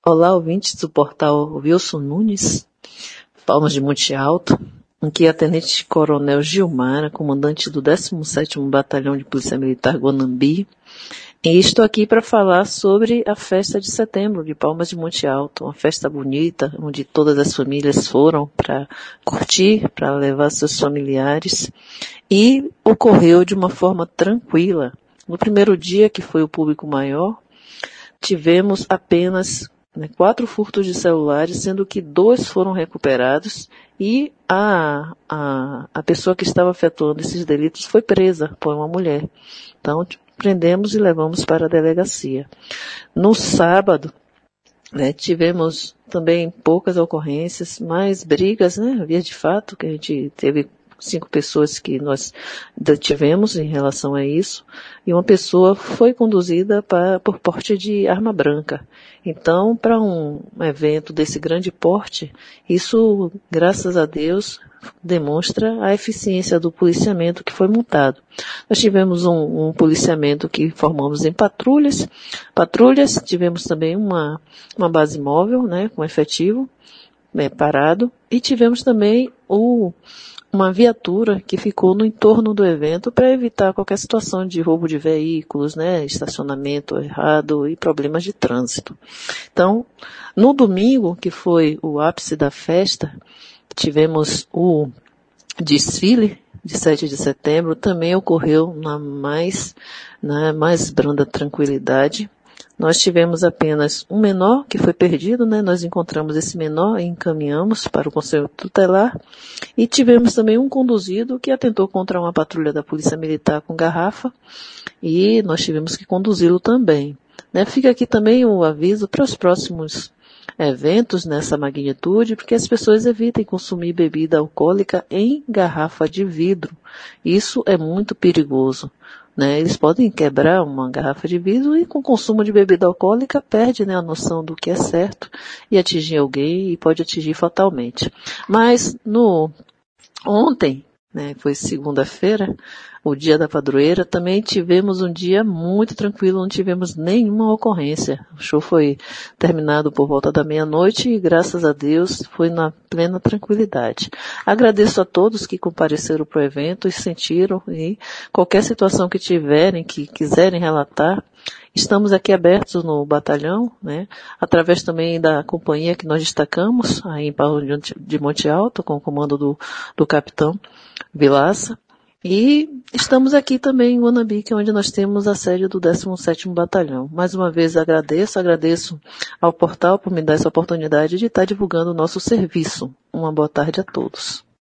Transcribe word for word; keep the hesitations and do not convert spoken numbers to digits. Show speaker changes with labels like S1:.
S1: Olá, ouvintes do portal Wilson Nunes, Palmas de Monte Alto, aqui é a Tenente Coronel Gilmara, comandante do décimo sétimo Batalhão de Polícia Militar Guanambi, e estou aqui para falar sobre a festa de setembro de Palmas de Monte Alto, uma festa bonita, onde todas as famílias foram para curtir, para levar seus familiares, e ocorreu de uma forma tranquila. No primeiro dia, que foi o público maior, tivemos apenas né, quatro furtos de celulares, sendo que dois foram recuperados e a, a, a pessoa que estava efetuando esses delitos foi presa por uma mulher. Então, prendemos e levamos para a delegacia. No sábado, né, tivemos também poucas ocorrências, mais brigas, né, havia de fato que a gente teve cinco pessoas que nós tivemos em relação a isso, e uma pessoa foi conduzida pra, por porte de arma branca. Então, para um evento desse grande porte, isso, graças a Deus, demonstra a eficiência do policiamento que foi montado. Nós tivemos um, um policiamento que formamos em patrulhas, patrulhas, tivemos também uma, uma base móvel, né, com efetivo, né, parado, e tivemos também o uma viatura que ficou no entorno do evento para evitar qualquer situação de roubo de veículos, né, estacionamento errado e problemas de trânsito. Então, no domingo, que foi o ápice da festa, tivemos o desfile de sete de setembro, também ocorreu na mais, na mais branda tranquilidade. Nós tivemos apenas um menor que foi perdido, né? Nós encontramos esse menor e encaminhamos para o Conselho Tutelar. E tivemos também um conduzido que atentou contra uma patrulha da Polícia Militar com garrafa e nós tivemos que conduzi-lo também. Né? Fica aqui também o aviso para os próximos eventos nessa magnitude, porque as pessoas evitem consumir bebida alcoólica em garrafa de vidro. Isso é muito perigoso. Né, eles podem quebrar uma garrafa de vidro e com o consumo de bebida alcoólica perde né, a noção do que é certo e atingir alguém e pode atingir fatalmente. Mas no ontem, né, foi segunda-feira, o dia da padroeira, também tivemos um dia muito tranquilo, não tivemos nenhuma ocorrência. O show foi terminado por volta da meia-noite e, graças a Deus, foi na plena tranquilidade. Agradeço a todos que compareceram para o evento e sentiram, e qualquer situação que tiverem, que quiserem relatar, estamos aqui abertos no batalhão, né, através também da companhia que nós destacamos, aí em Palmas de Monte Alto, com o comando do, do capitão Vilaça. E estamos aqui também em Guanambi, que é onde nós temos a sede do décimo sétimo Batalhão. Mais uma vez agradeço, agradeço ao portal por me dar essa oportunidade de estar divulgando o nosso serviço. Uma boa tarde a todos.